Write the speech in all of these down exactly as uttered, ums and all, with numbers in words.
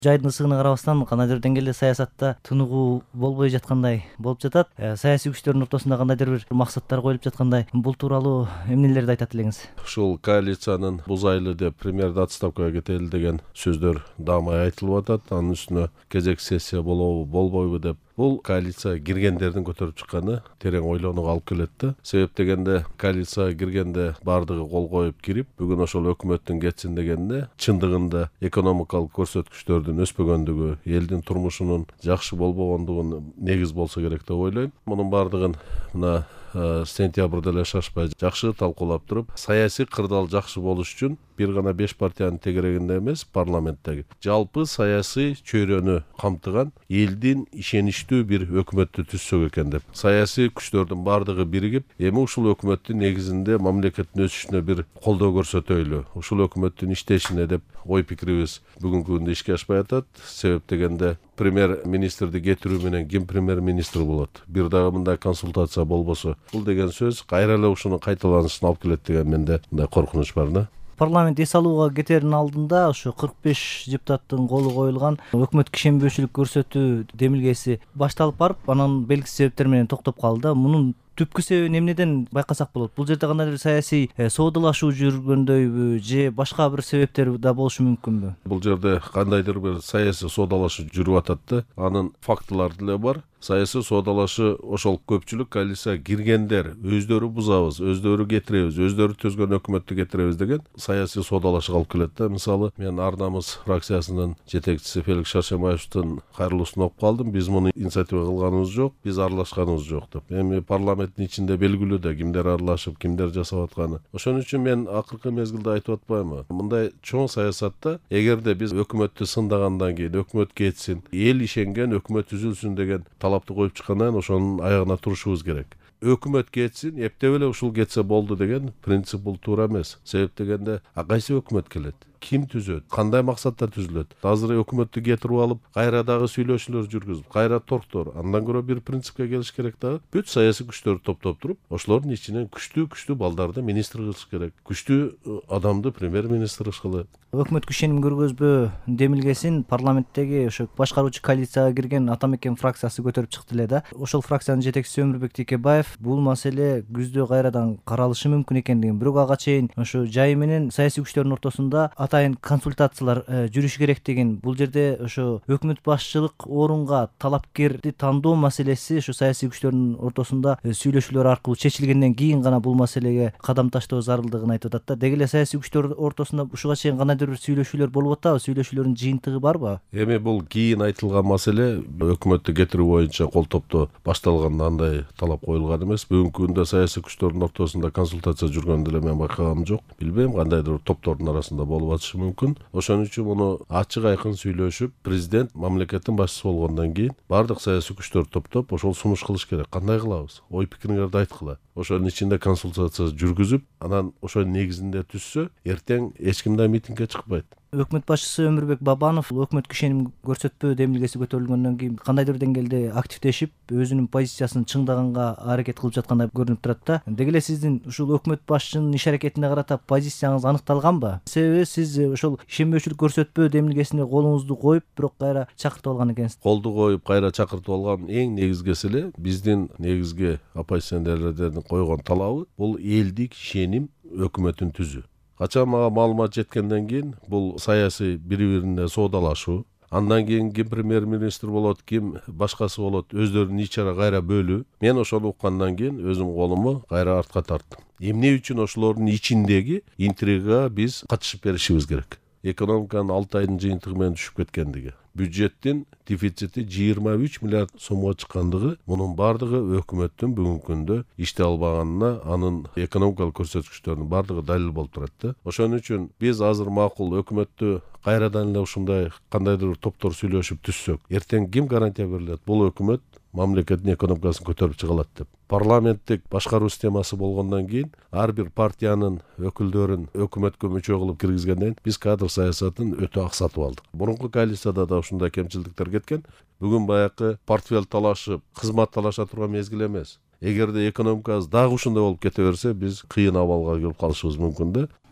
Жайдын ысыгына карабастан кандайдыр бир деңгээлде саясатта тыныгуу болбой жаткандай болуп жатат. Э, саясий күчтөрдүн ортосунда кандайдыр бир максаттар коюлуп жаткандай, бул тууралуу эмнелерди айтат элеңиз? Ушул коалициянын бузайлы деп премьерди отставкага кетели деген сөздөр даамай айтылып атат. Анын үстүнө кезек сессия болобу болбойбу деп. Бул коалицияга киргендердин көтөрүп чыкканы терең ойлонууга алып келет да. Себеп дегенде коалицияга киргенде бардыгы кол коюп кирип, бүгүн ошол өкмөттүн кетсин дегенде чындыгында экономикалык көрсөткүчтөрдүн өспөгөндүгү, элдин турмушунун жакшы болбогондугун негиз болсо керек деп ойлойм. Мунун бардыгын мына сентябрда эле шашпай жакшы талкуулап туруп, саясий кырдаал жакшы болуш үчүн бир гана беш партиянын тегерегинде эмес, парламенттеги жалпы саясий чөйрөнү камтыган элдин ишеничтүү бир өкмөттү түзсөк экен деп. Саясий күчтөрдүн бардыгы биригип, эми ушул өкмөттүн негизинде мамлекеттин өсүшүнө бир колдоо көрсөтөйлү, ушул өкмөттүн иштешине деп ой пикирибиз бүгүнкү күндө ишке ашпай атат. Себеп дегенде премьер-министрди кетирүү менен ким премьер-министр болот? Бир дагы мындай консультация болбосо, бул деген сөз кайра эле ушунун кайталанышына алып келет деген менде мындай коркунуч бар да. Парламент эс алууга кетердин алдында ошо кырк беш депутаттын колу коюлган өкмөткө ишенбөөчүлүк көрсөтүү демилгеси башталып барып, анан белгисиз себептер менен токтоп калды. Мунун түпкү себебин эмнеден байкасак болот? Бул жерде кандайдыр саясий соодалашуу жүргөндөйбү же башка бир себептер да болушу мүмкүнбү? Бул жерде кандайдыр бир саясий соодалашуу жүрүп атат да. Анын фактылары деле бар. Саясий соодалашы ошол көпчүлүк коалицияга киргендер өздөрү бузабыз, өздөрү кетиребиз, өздөрү түзгөн өкмөттү кетиребиз деген саясий соодалашууга алып келет да. Мисалы, мен Ар намыс фракциясынын жетекчиси Феликс Шашемаевдин кайрылуусун окуп калдым. Биз муну инициатива кылганыбыз жок, биз аралашканыбыз жок деп. Эми парламенттин ичинде белгилүү да кимдер аралашып, кимдер жасап атканы. Ошон үчүн мен акыркы мезгилде айтып атпаймынбы? Мындай чоң саясатта эгерде биз өкмөттү сындагандан кийин өкмөт кетсин, эл ишенген өкмөт түзүлсүн деген талапты коюп чыккандан ошонун аягына турушубуз керек. Өкмөт кетсин, эптеп эле ушул кетсе болду деген принцип бул туура эмес. Себеп дегенде, а кайсы өкмөт келет? Ким түзөт? Кандай максатта түзүлөт? Азыр өкмөттү кетирип алып, кайра дагы сүйлөшүүлөр жүргүзүп, кайра торктор. Андан көрө бир принципке келиш керек дагы. Бүт саясий күчтөрдү топтоп туруп, ошолордун ичинен күчтүү-күчтүү балдарды министр кылыш керек. Күчтүү адамды премьер-министр кылыш. Өкмөткө ишеним көргөзбөө демилгесин парламенттеги ошо башкаруучу коалицияга кирген Ата мекен фракциясы көтөрүп чыкты эле да. Ошол фракциянын жетекчиси Өмүрбек Текебаев бул маселе күздө кайрадан каралышы мүмкүн экендигин, бирок ага чейин ошо жайы менен саясий күчтөрдүн ортосунда атайын консультациялар жүрүш керектигин, бул жерде ошо өкмөт башчылык орунга талапкерди тандоо маселеси ошо саясий күчтөрдүн ортосунда сүйлөшүүлөр аркылуу чечилгенден кийин гана бул маселеге кадам таштоо зарылдыгын айтып атат да. Деги эле саясий күчтөр ортосунда ушуга чейин кандайдыр бир сүйлөшүүлөр болуп атабы? Сүйлөшүүлөрдүн жыйынтыгы барбы? Эми бул кийин айтылган маселе өкмөттү кетирүү боюнча кол топтоо башталганда андай талап коюлган эмес. Бүгүнкү күндө саясий күчтөрдүн ортосунда консультация жүргөндү эле мен байкагам жок. Билбейм, кандайдыр топтордун арасында болуп атышы мүмкүн. Ошон үчүн муну ачык айкын сүйлөшүп, президент мамлекеттин башчысы болгондон кийин бардык саясий күчтөрдү топтоп ошол сунуш кылыш керек. Кандай кылабыз? Ой пикириңерди айткыла. Ошонун ичинде консультация жүргүзүп, анан ошонун негизинде түзсө, эртең эч ким да митингге чыкпайт. Өкмөт башчысы Өмүрбек Бабанов өкмөткө ишеним көрсөтпөө демилгеси көтөрүлгөндөн кийин кандайдыр деңгээлде активдешип, өзүнүн позициясын чыңдаганга аракет кылып жаткандай көрүнүп турат да. Деги эле сиздин ушул өкмөт башчынын иш аракетине карата позицияңыз аныкталганбы? Себеби сиз ошол ишенбөөчүлүк көрсөтпөө демилгесине колуңузду коюп, бирок кайра чакыртып алган экенсиз. Колду коюп, кайра чакыртып алган эң негизгиси эле биздин негизги оппозиционерлердин койгон талабы бул элдик ишеним өкмөтүн түзүү. Качан мага маалымат жеткенден кийин бул саясий бири-бирине соодалашуу, андан кийин ким премьер-министр болот, ким башкасы болот, өздөрүнүн ич ара кайра бөлүү. Мен ошону уккандан кийин өзүм колуму кайра артка тарттым. Эмне үчүн ошолордун ичиндеги интригага биз катышып беришибиз керек? Экономиканын алты айдын жыйынтыгы менен түшүп кеткендиги, бюджеттин дефицити жыйырма үч миллиард сомго чыккандыгы, мунун бардыгы өкмөттүн бүгүнкү күндө иштей албаганына, анын экономикалык көрсөткүчтөрүнүн бардыгы далил болуп турат да. Ошон үчүн биз азыр макул өкмөттү кайрадан эле ушундай кандайдыр топтор сүйлөшүп түзсөк, эртең ким гарантия берилет? Бул өкмөт мамлекеттин экономикасын көтөрүп чыга алат деп. Парламенттик башкаруу системасы болгондон кийин ар бир партиянын өкүлдөрүн өкмөткө мүчө кылып киргизгенден биз кадр саясатын өтө аксатып алдык. Мурунку коалицияда да ушундай кемчилдиктер кеткен. Бүгүн баякы портфель талашып, кызмат талаша турган мезгил эмес. Эгерде экономикабыз дагы ушундай болуп кете берсе, биз кыйын абалга келип калышыбыз мүмкүн да.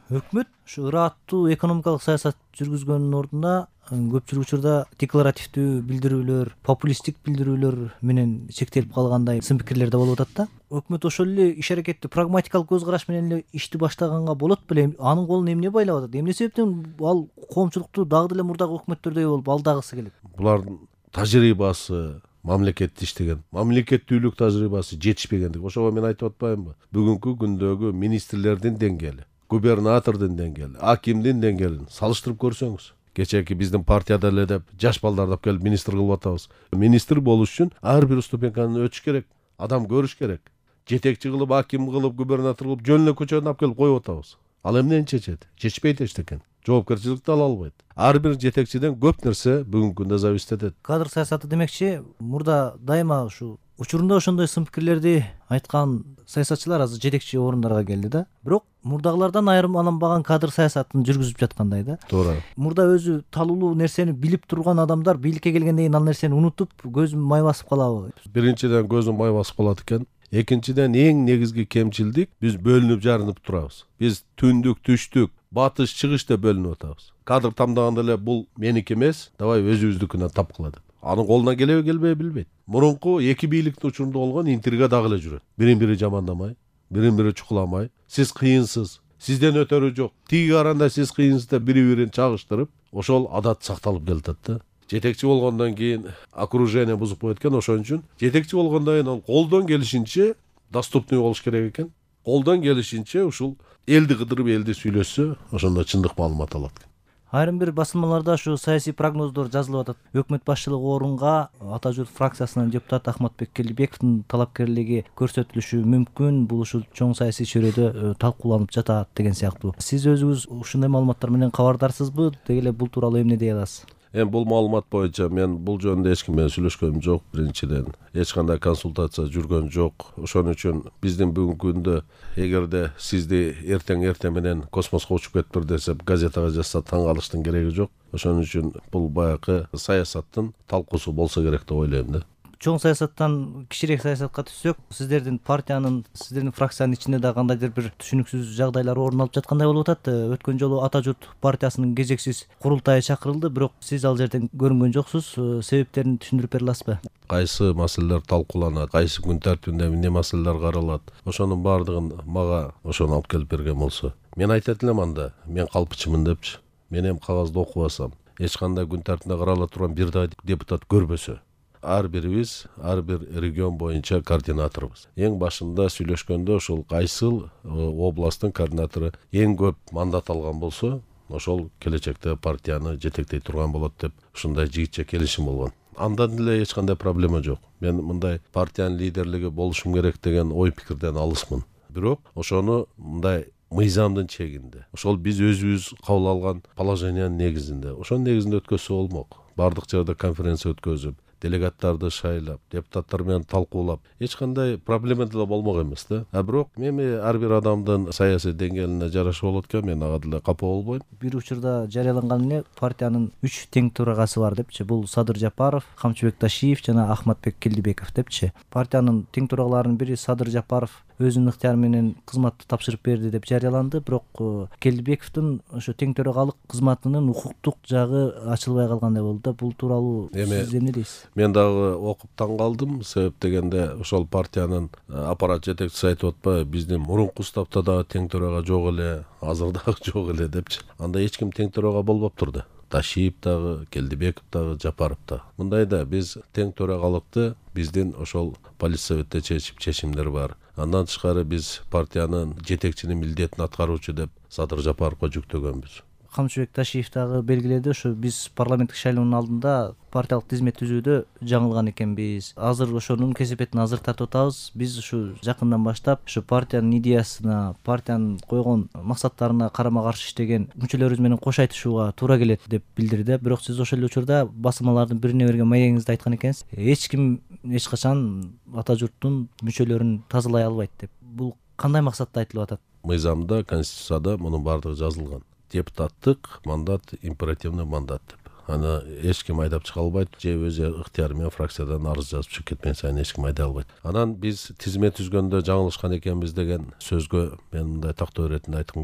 өкмөт ушу ырааттуу экономикалык саясат жүргүзгөндүн ордуна көпчүлүк учурда декларативдүү билдирүүлөр, популисттик билдирүүлөр менен чектелип калгандай сын пикирлер да болуп атат да. Өкмөт ошол эле иш аракетти прагматикалык көз караш менен эле ишти баштаганга болот беле? Анын колун эмне байлап атат? Эмне себептен ал коомчулукту дагы деле мурдагы өкмөттөрдөй болуп алдагысы келет? Булардын тажрыйбасы, мамлекетте иштеген, мамлекеттүүлүк тажрыйбасы жетишпегендик. Ошого мен айтып атпаймынбы? Бүгүнкү күндөгү министрлердин деңгээли, губернатордун деңгээли, акимдин деңгээлин салыштырып көрсөңүз, кечээки биздин партияда эле деп жаш балдарды алып келип министр кылып атабыз. Министр болуш үчүн ар бир ступеньканы өтүш керек, адам көрүш керек. Жетекчи кылып, аким кылып, губернатор кылып жөн эле көчөдөн алып келип коюп атабыз. Ал эмнени чечет? Чечпейт эчтекен. Жоопкерчиликти ала албайт. Ар бир жетекчиден көп нерсе бүгүнкү күндө зависит этет. Кадр саясаты демекчи, мурда дайыма ушу учурунда ошондой сын пикирлерди айткан саясатчылар азыр жетекчи орундарга келди да. Бирок мурдагылардан айырмаланбаган кадр саясатын жүргүзүп жаткандай да. Туура. Мурда өзү талуулуу нерсени билип турган адамдар бийликке келгенден кийин ал нерсени унутуп, көзүн май басып калабы? Биринчиден көзүн май басып калат экен. Экинчиден эң негизги кемчилдик биз бөлүнүп жарынып турабыз. Биз түндүк, түштүк, батыш, чыгыш деп бөлүнүп атабыз. Кадр тамдаганда эле бул меники эмес, давай өзүбүздүкүнөн тапкыла деп. Анын колуна келеби келбей билбейт. Мурунку эки бийликтин учурунда болгон интрига дагы эле жүрөт. Бирин бири жамандамай, бирин бири чукуламай, сиз кыйынсыз, сизден өтөрү жок, тиги каранда сиз кыйынсыз деп бири-бирин чагыштырып, ошол адат сакталып келатат да. Жетекчи болгондон кийин окружение бузуп коет экен, ошон үчүн жетекчи болгондон кийин ал колдон келишинче доступный болуш керек экен. Колдон келишинче ушул элди кыдырып, элди сүйлөшсө, ошондо чындык маалымат алат экен. Айрым бир басылмаларда ушу саясий прогноздор жазылып атат. Өкмөт башчылыгы орунга Ата журт фракциясынын депутаты Ахматбек Келдибековдун талапкерлиги көрсөтүлүшү мүмкүн. Бул ушул чоң саясий чөйрөдө талкууланып жатат деген сыяктуу. Сиз өзүңүз ушундай маалыматтар менен кабардарсызбы? Деги эле бул тууралуу эмне дей аласыз? Эми бул маалымат боюнча мен бул жөнүндө эч ким менен сүйлөшкөнүм жок. Биринчиден эч кандай консультация жүргөн жок. Ошон үчүн биздин бүгүнкү күндө эгерде сизди эртең эртең менен космоско учуп кетиптир десеп, газетага жазса таң калыштын кереги жок. Ошон үчүн бул баягы саясаттын талкуусу болсо керек деп ойлойм да. Чоң саясаттан кичирээк саясатка түшсөк, сиздердин партиянын, сиздердин фракциянын ичинде да кандайдыр бир түшүнүксүз жагдайлар орун алып жаткандай болуп атат. Өткөн жолу Ата журт партиясынын кезексиз курултайы чакырылды, бирок сиз ал жерден көрүнгөн жоксуз. Себептерин түшүндүрүп бере аласызбы? Кайсы маселелер талкууланат, кайсы күн тартибинде эмне маселелер каралат, ошонун баардыгын мага ошону алып келип берген болсо, мен айтат элем анда, мен калпычымын депчи. Мен эми кагазды окубасам, эч кандай күн тартибинде карала турган бир да депутат көрбөсө, ар бирибиз ар бир регион боюнча координаторбуз. Эң башында сүйлөшкөндө ошол кайсыл областтын координатору эң көп мандат алган болсо, ошол келечекте партияны жетектей турган болот деп ушундай жигитче келишим болгон. Андан эле эч кандай проблема жок. Мен мындай партиянын лидерлиги болушум керек деген ой пикирден алысмын. Бирок ошону мындай мыйзамдын чегинде, ошол биз өзүбүз кабыл алган положениянын негизинде, ошонун негизинде өткөзсө болмок. Бардык жерде конференция өткөзүп, делегаттарды шайлап, депутаттар менен талкуулап, эч кандай проблема деле болмок эмес да. А бирок эми ар бир адамдын саясий деңгээлине жараша болот экен, мен ага деле капа болбойм. Бир учурда жарыяланган эле партиянын үч тең төрагасы бар депчи. Бул Садыр Жапаров, Камчыбек Ташиев жана Ахматбек Келдибеков депчи. Партиянын тең төрагаларынын бири Садыр Жапаров өзүнүн ыктыяры менен кызматты тапшырып берди деп жарыяланды, бирок Келдибековдун ошо тең төрагалык кызматынын укуктук жагы ачылбай калгандай болду да. Бул тууралуу сиз эмне дейсиз? Мен дагы окуп таң калдым. Себеп дегенде ошол партиянын аппарат жетекчиси айтып атпайбы, биздин мурунку уставда дагы тең төрага жок эле, азыр дагы жок эле депчи. Анда эч ким тең төрага болбоптур да. Ташиев дагы, Келдибеков дагы, Жапаров дагы. Мындайда биз тең төрагалыкты биздин ошол политсоветте чечип чечимдер бар. Андан тышкары биз партиянын жетекчинин милдетин аткаруучу деп Садыр Жапаровго жүктөгөнбүз. Камчыбек Ташиев дагы белгиледи, ошо биз парламенттик шайлоонун алдында партиялык тизмет түзүүдө жаңылган экенбиз. Азыр ошонун кесепетин азыр тартып атабыз. Биз ушу жакындан баштап ушу партиянын идеясына, партиянын койгон максаттарына карама-каршы иштеген мүчөлөрүбүз менен кош айтышууга туура келет деп билдирди. Бирок сиз ошол эле учурда басылмалардын бирине берген маегиңизде айткан экенсиз, эч ким эч качан Ата журттун мүчөлөрүн тазалай албайт деп. Бул кандай максатта айтылып атат? Мыйзамда, конституцияда мунун баардыгы жазылган. Депутаттык мандат императивный мандат деп. Аны эч ким айдап чыга албайт, же өзү ыктыяры менен фракциядан арыз жазып чыгып кетпеген сайын эч ким айдай албайт. Анан биз тизмет түзгөндө жаңылышкан экенбиз деген сөзгө мен мындай тактоо иретинде айткым келет.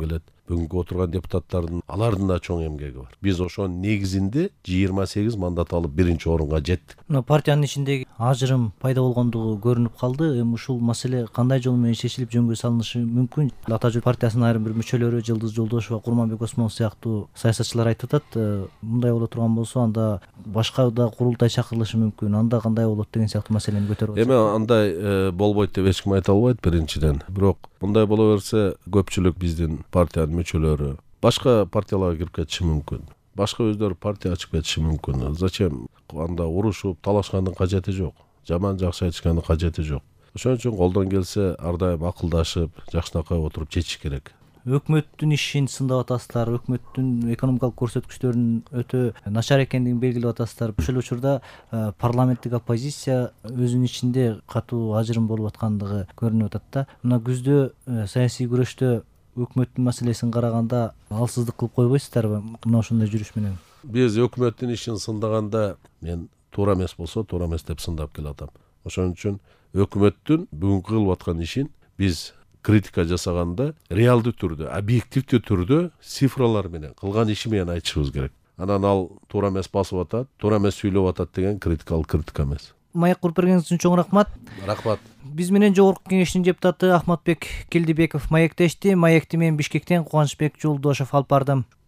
бүгүнкү отурган депутаттардын алардын да чоң эмгеги бар. Биз ошонун негизинде жыйырма сегиз мандат алып биринчи орунга жеттик. Мына партиянын ичиндеги ажырым пайда болгондугу көрүнүп калды. Эми ушул маселе кандай жол менен чечилип жөнгө салынышы мүмкүн? Ата жол партиясынын айрым бир мүчөлөрү, Жылдыз Жолдошева, Курманбек Осмонов сыяктуу саясатчылар айтып атат, мындай боло турган болсо анда башка да курултай чакырылышы мүмкүн. Анда кандай болот деген сыяктуу маселени көтөрүп атат. Эми андай болбойт деп эч ким айта албайт биринчиден. Бирок мындай боло берсе көпчүлүк биздин партиянын мүчөлөрү башка партияларга кирип кетиши мүмкүн. Башка өздөрү партия ачып кетиши мүмкүн. Зачем анда урушуп талашкандын кажети жок. Жаман жакшы айтышкандын кажети жок. Ошон үчүн колдон келсе ар дайым акылдашып, жакшынакай отуруп чечиш керек. Өкмөттүн ишин сындап атасыздар, өкмөттүн экономикалык көрсөткүчтөрүнүн өтө начар экендигин белгилеп атасыздар. Ушул учурда парламенттик оппозиция өзүнүн ичинде катуу ажырым болуп аткандыгы көрүнүп атат да. Мына күздө саясий күрөштө өкмөттүн маселесин караганда алсыздык кылып койбойсуздарбы мына ошондой жүрүш менен? Биз өкмөттүн ишин сындаганда мен туура эмес болсо туура эмес деп сындап келатам. Ошон үчүн өкмөттүн бүгүнкү кылып аткан ишин биз критика жасаганда реалдуу түрдө, объективдүү түрдө цифралар менен, кылган иши менен айтышыбыз керек. Анан ал туура эмес басып атат, туура эмес сүйлөп атат деген критика ал критика эмес. Маек куруп бергениңиз үчүн чоң рахмат. Рахмат. Биз менен Жогорку Кеңештин депутаты Ахматбек Келдибеков маектешти. Маекти мен Бишкектен Кубанычбек Жолдошев алып бардым.